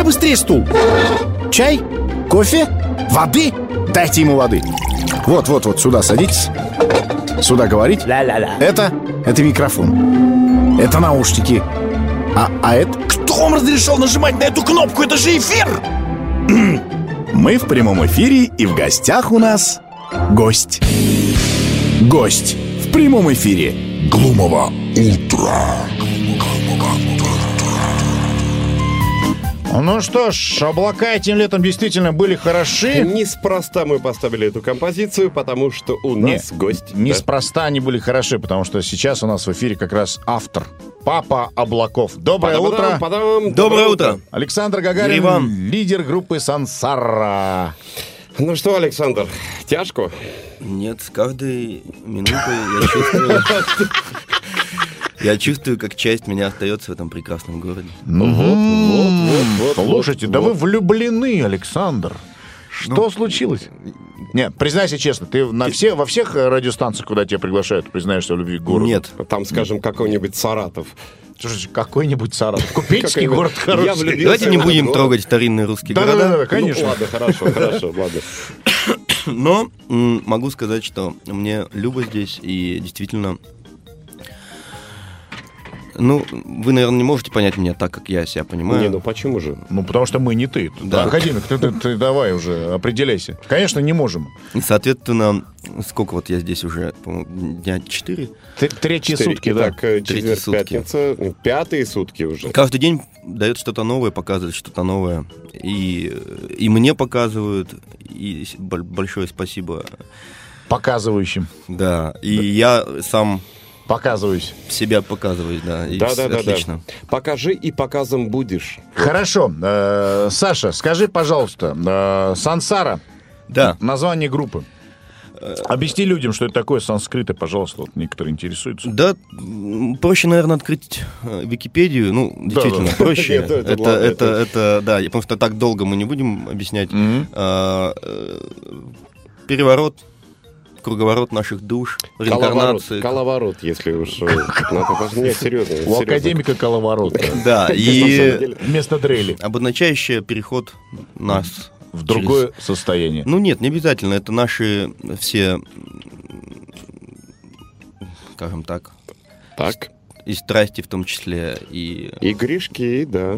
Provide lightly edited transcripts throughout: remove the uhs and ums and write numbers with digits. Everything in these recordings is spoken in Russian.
побыстрее стул. Чай? Кофе? Воды? Дайте ему воды. Вот, сюда садитесь. Сюда говорить. Это микрофон. Это наушники. А это... Кто вам разрешил нажимать на эту кнопку? Это же эфир! Мы в прямом эфире, и в гостях у нас гость. Гость в прямом эфире Глумого утра. Ну что ж, облака этим летом действительно были хороши. Неспроста мы поставили эту композицию, потому что у нас гость. Неспроста они были хороши, потому что сейчас у нас в эфире как раз автор. Папа облаков. Доброе утро. Доброе утро. Александр Гагарин, лидер группы «Сансара». Ну что, Александр, тяжко? Нет, с каждой минутой я чувствую, как часть меня остается в этом прекрасном городе. Слушайте, да вы влюблены, Александр. Что случилось? Нет, признайся честно, ты во всех радиостанциях, куда тебя приглашают, признаешься в любви к городу? Нет. Там, скажем, какой-нибудь Саратов. Слушайте, какой-нибудь Саратов. Купеческий город хороший. Давайте не будем трогать старинные русские города. Да, конечно. Ну, ладно, хорошо, ладно. Но могу сказать, что мне любо здесь, и действительно... Ну, вы, наверное, не можете понять меня так, как я себя понимаю. Не, ну почему же? Ну, потому что мы не ты. Да. Академик, ты давай уже, определяйся. Конечно, не можем. И, соответственно, сколько вот я здесь уже, по-моему, дня 4? Третьи сутки, да. Так, четверг, пятница, пятые сутки уже. Каждый день дает что-то новое, показывает что-то новое. И мне показывают, и большое спасибо. Показывающим. Да, и я сам... Показываюсь. Себя показывать, да. Да. Отлично. Покажи, и показом будешь. Хорошо. Саша, скажи, пожалуйста, «Сансара». Да. Название группы. Объясни людям, что это такое санскрит, пожалуйста, вот некоторые интересуются. Да, проще, наверное, открыть Википедию. Ну, действительно, проще. Это, да, потому что так долго мы не будем объяснять. Переворот. Круговорот наших душ, реинкарнации. Коловорот, если уж... Нет, серьезно. У академика коловорот. Да, и... Вместо дрели. Обозначающее переход нас... В другое состояние. Ну нет, не обязательно. Это наши все, скажем так... Так. И страсти в том числе, и... И грешки, да.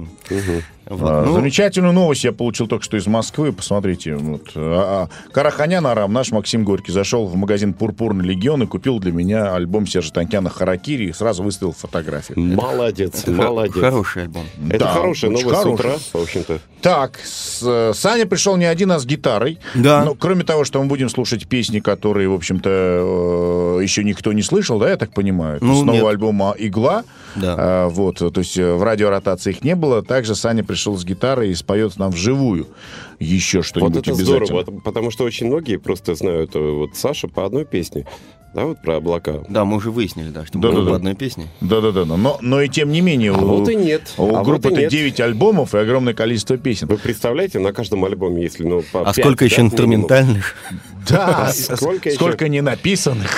Вот, замечательную новость я получил только что из Москвы. Посмотрите. Вот. Караханян Арам, наш Максим Горький, зашел в магазин «Пурпурный легион» и купил для меня альбом Сержа Танкяна «Харакири» и сразу выставил фотографию. Молодец. Хороший альбом. Это хорошая новость с утра, в общем-то. Так, Саня пришел не один, а с гитарой. Да. Но, кроме того, что мы будем слушать песни, которые, в общем-то, еще никто не слышал, да, я так понимаю? Это с нового альбома «Игла». Да. Вот, то есть в радиоротации их не было. Также Саня пришел с гитарой и споет нам вживую еще что-нибудь. Вот это обязательно. Здорово, потому что очень многие просто знают вот Саша по одной песне. Да, вот про облака. Да, мы уже выяснили, да, что было по одной песне. Да. Но и тем не менее, вот и нет. У группы-то 9 альбомов и огромное количество песен. Вы представляете, на каждом альбоме, если по 5, сколько еще инструментальных? Да, сколько не написанных.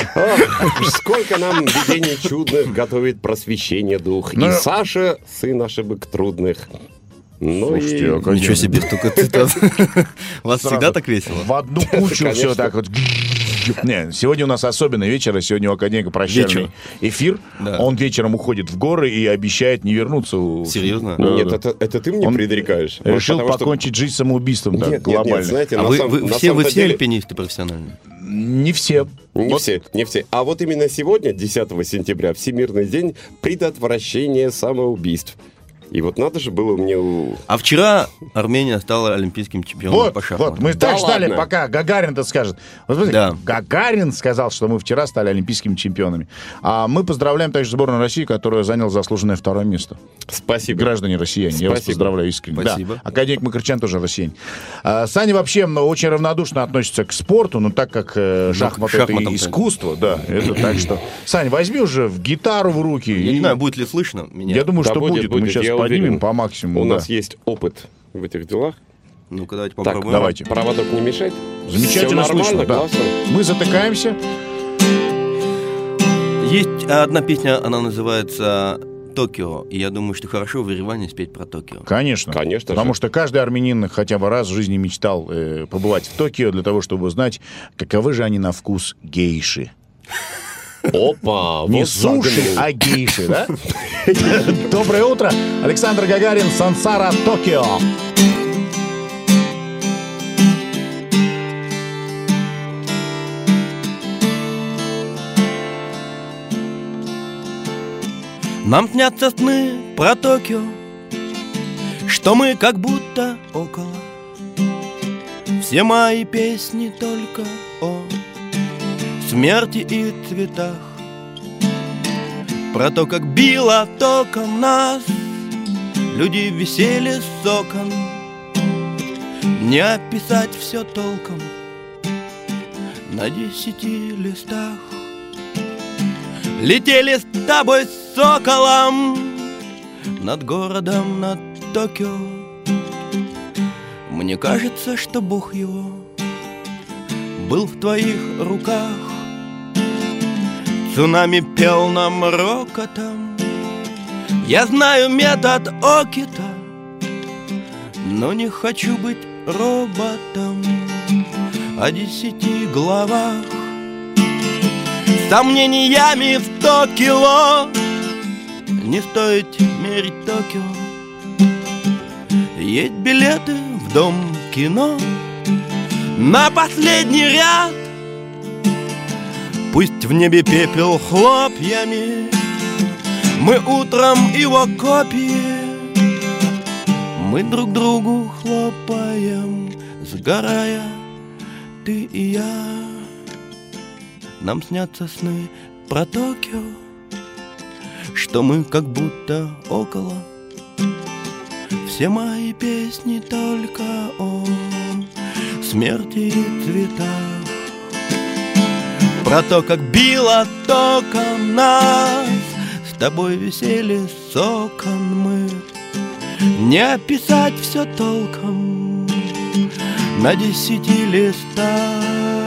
Сколько нам видений чудных готовит просвещение дух. И Саша, сын ошибок трудных. Слушайте, ничего себе, столько цитат. У вас всегда так весело? В одну кучу все так вот. Не, сегодня у нас особенный вечер, сегодня у академика прощальный эфир. Да. Он вечером уходит в горы и обещает не вернуться. Серьезно? Нет, это ты мне предрекаешь. Решил покончить жизнь самоубийством глобально. Нет, знаете, вы все альпинисты профессиональные? Не все. Не все. А вот именно сегодня, 10 сентября, Всемирный день предотвращения самоубийств. И вот надо же было мне... А вчера Армения стала олимпийским чемпионом по шахматам. Вот, мы так ждали, пока Гагарин-то скажет. Вот, смотрите, да. Гагарин сказал, что мы вчера стали олимпийскими чемпионами. А мы поздравляем также сборную России, которая заняла заслуженное второе место. Спасибо. Граждане россияне, я вас поздравляю искренне. Спасибо. Да. Академик Макарчан тоже россиянин. Саня вообще очень равнодушно относится к спорту, но так как шахматы это искусство, да, это так что... Сань, возьми уже гитару в руки. Я не знаю, будет ли слышно меня. Я думаю, что будет. Мы сейчас поднимем по максимуму. У нас есть опыт в этих делах. Ну-ка, давайте попробуем. Так, давайте. Проводок не мешает? Замечательно слышно, да. Мы затыкаемся. Есть одна песня, она называется Токио, и я думаю, что хорошо в Ереване спеть про Токио. Конечно. Конечно Потому же. что каждый армянин хотя бы раз в жизни мечтал побывать в Токио для того, чтобы узнать, каковы же они на вкус гейши. Опа! Не вот суши, загнул. а гейши, да? Доброе утро. Александр Гагарин, Сансара, Токио. Нам снятся сны про Токио, что мы как будто около. Все мои песни только о смерти и цветах, про то, как било током нас, люди висели с окон. Не описать все толком на 10 листах. Летели с тобой с соколом над городом, над Токио. Мне кажется, что Бог его был в твоих руках. Цунами пел нам рокотом. Я знаю метод Окита, но не хочу быть роботом. О 10 главах, сомнениями в 100 кило. Не стоит мерить Токио. Есть билеты в дом кино на последний ряд. Пусть в небе пепел хлопьями, мы утром его копии. Мы друг другу хлопаем, сгорая, ты и я. Нам снятся сны про Токио, что мы как будто около. Все мои песни только о смерти и цветах, про то, как било током нас, с тобой висели с окон мы. Не описать все толком на 10 листах.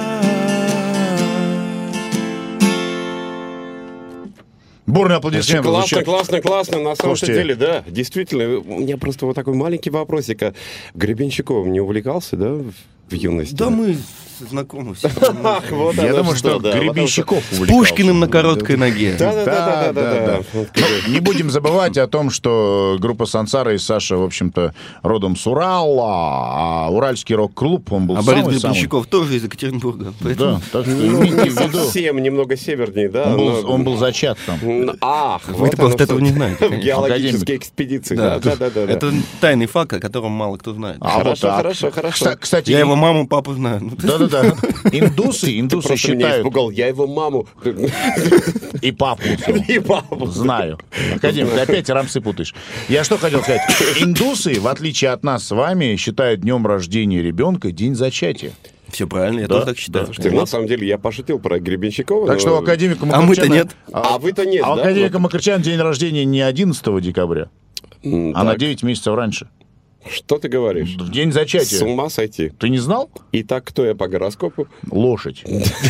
Бурные аплодисменты. Классно. На самом Слушайте, деле, да, действительно. У меня просто вот такой маленький вопросик. А Гребенщиковым не увлекался, да, в юности? Да мы знакомы все. Я думаю, что Гребенщиков С Пушкиным на короткой ноге. Да. Не будем забывать о том, что группа Сансара и Саша, в общем-то, родом с Урала, а Уральский рок-клуб, он был А Борис самый-самый... Гребенщиков тоже из Екатеринбурга. Да, так что имейте в виду. Совсем немного севернее, да? Он был зачат там. Ах, Вы просто этого не знаете, В конечно. геологической экспедиции. Да. Это тайный факт, о котором мало кто знает. Хорошо. Кстати, Я его маму, папу знаю. Да. Индусы Просто меня считают... испугал. Я его маму И папу. и папу Знаю. Академик, ты опять рамсы путаешь. Я что хотел сказать? Индусы, в отличие от нас с вами, считают днем рождения ребенка день зачатия. Все правильно, я тоже так считаю. Слушайте, на самом деле я пошутил про Гребенщикова. Так но- что у академика А мы-то Макарчана... нет. А вы-то нет, А у да? академика Макарчана день рождения не 11 декабря, а на 9 месяцев раньше. Что ты говоришь? В день С зачатия. ума сойти. Ты не знал? Итак, кто я по гороскопу? Лошадь.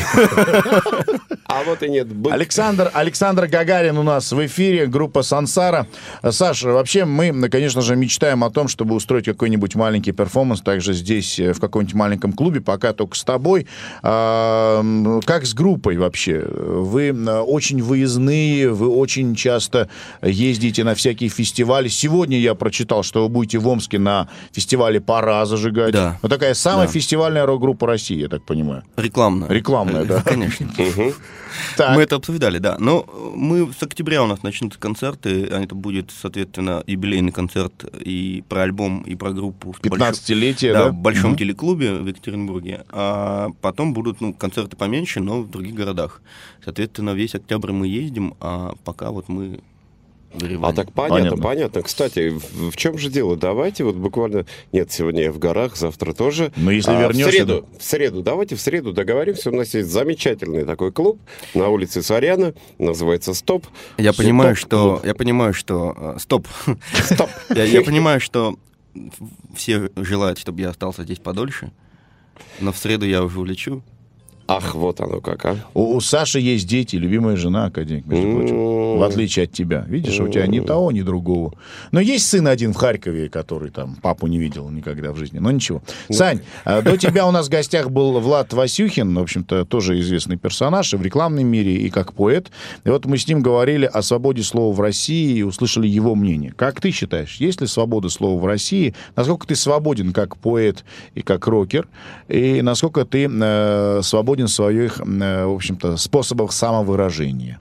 А вот и нет. Александр Гагарин у нас в эфире, группа Сансара. Саша, вообще мы, конечно же, мечтаем о том, чтобы устроить какой-нибудь маленький перформанс, также здесь, в каком-нибудь маленьком клубе, пока только с тобой. Как с группой вообще? Вы очень выездные, вы очень часто ездите на всякие фестивали. Сегодня я прочитал, что вы будете в Омске на фестивале «Пора» зажигать. Да. Вот такая самая Да. фестивальная рок-группа России, я так понимаю. Рекламная. Рекламная, да. Конечно. Так. Мы это обсуждали, да. Но мы с октября у нас начнутся концерты. Это будет, соответственно, юбилейный концерт и про альбом, и про группу. 15-летие, Да, да? в большом телеклубе в Екатеринбурге. А потом будут концерты поменьше, но в других городах. Соответственно, весь октябрь мы ездим, а пока вот мы в Ереване. А так понятно. Кстати, в чем же дело? Давайте вот буквально... Нет, сегодня я в горах, завтра тоже. Но если вернешься... В среду. Давайте в среду договоримся. У нас есть замечательный такой клуб на улице Саряна. Называется «Стоп». Я понимаю, Стоп-клуб. что... Стоп. Стоп. Я понимаю, что все желают, чтобы я остался здесь подольше, но в среду я уже улечу. Ах, вот оно как, а. У Саши есть дети, любимая жена, академик, между прочим. В отличие от тебя. Видишь, у тебя ни того, ни другого. Но есть сын один в Харькове, который там папу не видел никогда в жизни. Но ничего. Сань, до тебя у нас в гостях был Влад Васюхин, в общем-то, тоже известный персонаж и в рекламном мире, и как поэт. И вот мы с ним говорили о свободе слова в России и услышали его мнение. Как ты считаешь, есть ли свобода слова в России? Насколько ты свободен как поэт и как рокер? И насколько ты свободен в своих, в общем-то, способах самовыражения?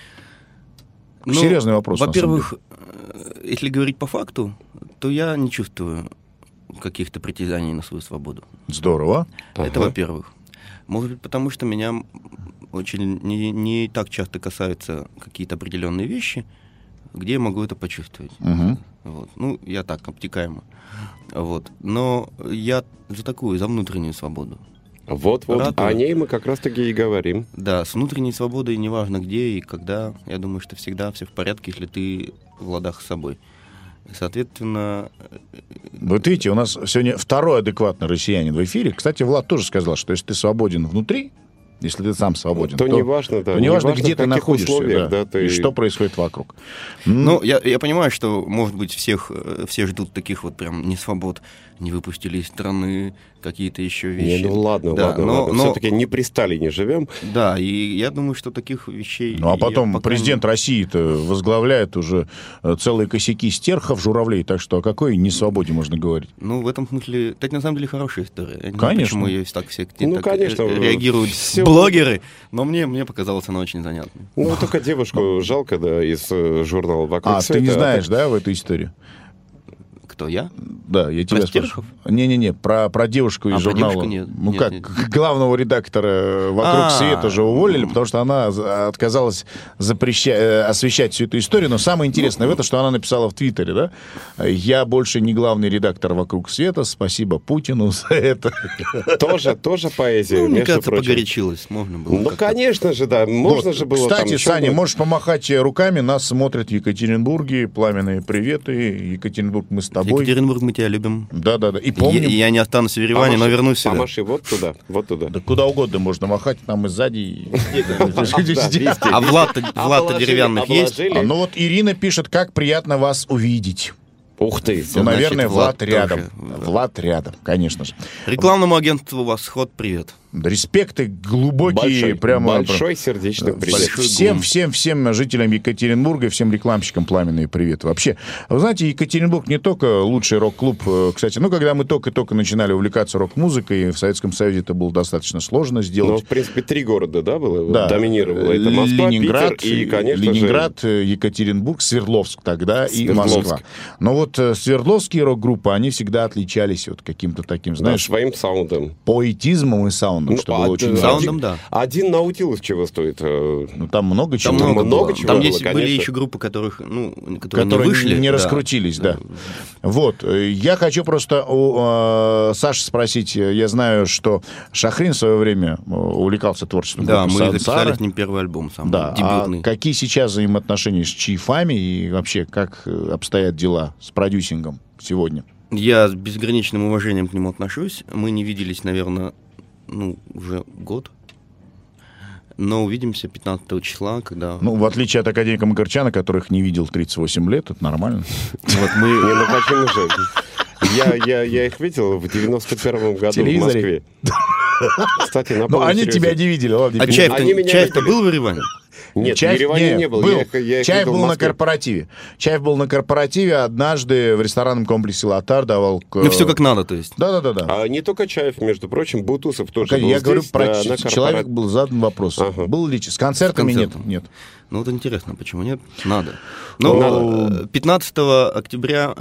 Серьезный вопрос. Во-первых, если говорить по факту, то я не чувствую каких-то притязаний на свою свободу. Здорово. Это во-первых. Может быть, потому что меня очень не так часто касаются какие-то определенные вещи, где я могу это почувствовать. Вот. Ну, я так, обтекаемо. Вот. Но я за внутреннюю свободу. Вот-вот, о ней мы как раз-таки и говорим. Да, с внутренней свободой неважно где и когда, я думаю, что всегда все в порядке, если ты в ладах с собой. Соответственно... Вот видите, у нас сегодня второй адекватный россиянин в эфире. Кстати, Влад тоже сказал, что если ты свободен внутри, если ты сам свободен, то неважно, да, неважно, где ты находишься, да, и что происходит вокруг. Ну, я понимаю, что, может быть, все ждут таких вот прям несвобод, не выпустили из страны какие-то еще вещи. Ну ладно, да, ладно. Все-таки не при Сталине живем. Да, и я думаю, что таких вещей... Ну, а потом президент России-то возглавляет уже целые косяки стерхов, журавлей, так что о какой несвободе можно говорить? Ну, в этом смысле, это на самом деле хорошая история. Я не знаю, почему ее так все конечно, реагируют блогеры, но мне показалось она очень занятной. Ну, только девушку жалко, да, из журнала «Вокруг света». Ты не знаешь, да, в этой истории? Кто, я? Да, я тебя спрашиваю. Не-не-не, про девушку из журнала. Нет, главного редактора «Вокруг света» же уволили, потому что она отказалась освещать всю эту историю. Но самое интересное в этом, что она написала в Твиттере, да? Я больше не главный редактор «Вокруг света», спасибо Путину за это. Тоже поэзия, мне кажется, погорячилась. Можно было. Ну, конечно же, да. Можно же было. Кстати, Саня, можешь помахать руками. Нас смотрят в Екатеринбурге. Пламенные приветы. Екатеринбург, мы с тобой. Екатеринбург, мы тебя любим. Да. И помним. Я не останусь в Ереване, но вернусь сюда. Помаши вот туда. Да куда угодно можно махать, там и сзади. А Влад-то деревянных есть? Ну вот Ирина пишет, как приятно вас увидеть. Ух ты. Ну, наверное, Влад рядом. Влад рядом, конечно же. Рекламному агентству «Восход» привет. Респекты глубокие. Большой сердечный привет. Всем жителям Екатеринбурга, всем рекламщикам пламенные привет. Вообще, вы знаете, Екатеринбург не только лучший рок-клуб, кстати, когда мы только начинали увлекаться рок-музыкой, в Советском Союзе это было достаточно сложно сделать. Но, в принципе, 3 города, да, было? Да. Доминировало. Это Москва, Ленинград, Питер и, конечно Ленинград, Екатеринбург, Свердловск тогда и Москва. Но вот свердловские рок-группы, они всегда отличались вот каким-то таким, знаешь... своим саундом. Поэтизмом и саундом. Что было очень саундом, да. Один Наутилус чего стоит? Ну, там много чего. Там много чего там было, были еще группы, которые не вышли. Не раскрутились, да. Вот. Я хочу просто у Саши спросить. Я знаю, что Шахрин в свое время увлекался творчеством. Да, мы записали с ним первый альбом, сам дебютный. А какие сейчас взаимоотношения с Чайфами и вообще как обстоят дела с продюсингом сегодня? Я с безграничным уважением к нему отношусь. Мы не виделись, наверное, уже год. Но увидимся 15 числа, когда... Ну, в отличие от академика Макарчана, которых не видел 38 лет, это нормально. Вот мы... Ну, почему же? Я их видел в 91-м году в Москве. Кстати, напомню, но они тебя не видели. А Чаев-то был в Ереване? Нет, в Ереване не был. Чаев был на корпоративе. Чаев был на корпоративе однажды в ресторанном комплексе «Лотар» давал... Ну, все как надо, то есть. Да. А не только Чаев, между прочим, Бутусов тоже был я здесь. Говорю про человек, был задан вопрос. Ага. Был ли с концертами? Нет. Ну, вот интересно, почему нет? Надо. Ну, 11 октября,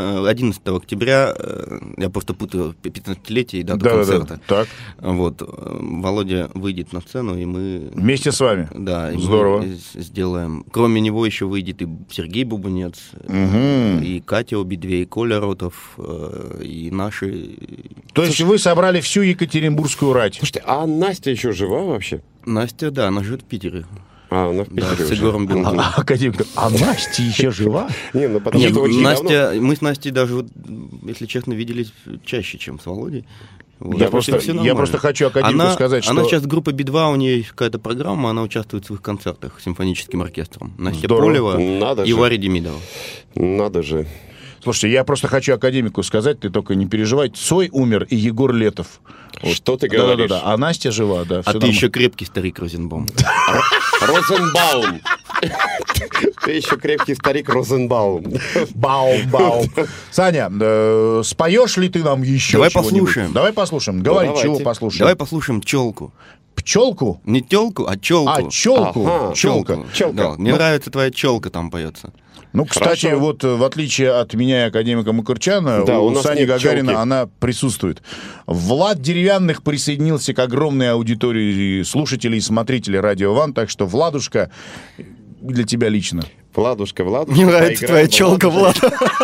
я просто путаю 15-летие и дату концерта. Так. Вот, Володя выйдет на сцену, и мы... Вместе с вами? Да. Здорово. Мы сделаем... Кроме него еще выйдет и Сергей Бубнец, и Катя Обидве, и Коля Ротов, и наши... То есть вы собрали всю екатеринбургскую рать? Слушайте, а Настя еще жива вообще? Настя, да, она живет в Питере. Она в Питере с Егором Белым. Академик, Настя еще жива? Не, ну потому что очень Настя, мы с Настей даже, если честно, виделись чаще, чем с Володей. Вот. Я Это просто всё нормально. хочу академику сказать, что... Она сейчас группа Би-2, у нее есть какая-то программа, она участвует в своих концертах с симфоническим оркестром. Настя Здорово. Полева Надо и же. Варя Демидова. Надо же. Слушайте, я просто хочу академику сказать, ты только не переживай. Цой умер и Егор Летов. Что ты говоришь? Да. А Настя жива, да. А всё ты нормально. еще крепкий старик Розенбаум. Розенбаум. Ты еще крепкий старик Розенбаум. Бау. Саня, споешь ли ты нам еще Давай чего-нибудь? послушаем. Давай послушаем. Говори, давайте. чего послушаем. Давай послушаем пчелку. Пчелку? Не телку, а челку. А, челку. Ага, Челка. Челка. Да, мне нравится твоя челка там поется. Ну, кстати, Хорошо. вот в отличие от меня и академика Макурчана, Да, у у нас Сани нет Гагарина челки. она присутствует. Влад Деревянных присоединился к огромной аудитории слушателей и смотрителей Радио Ван, так что, Владушка, для тебя лично. Владушка. Мне нравится твоя челка, Влад.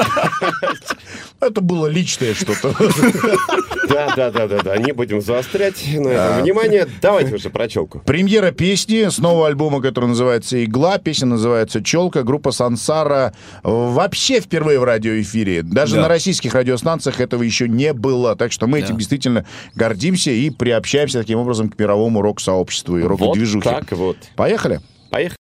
Это было личное что-то. Да. Не будем заострять на этом внимание. Давайте уже про челку. Премьера песни с нового альбома, который называется «Игла». Песня называется «Челка». Группа «Сансара» вообще впервые в радиоэфире. Даже Да. на российских радиостанциях этого еще не было. Так что мы этим действительно гордимся и приобщаемся таким образом к мировому рок-сообществу и Вот рок-движухе. так вот. Поехали. Поехали.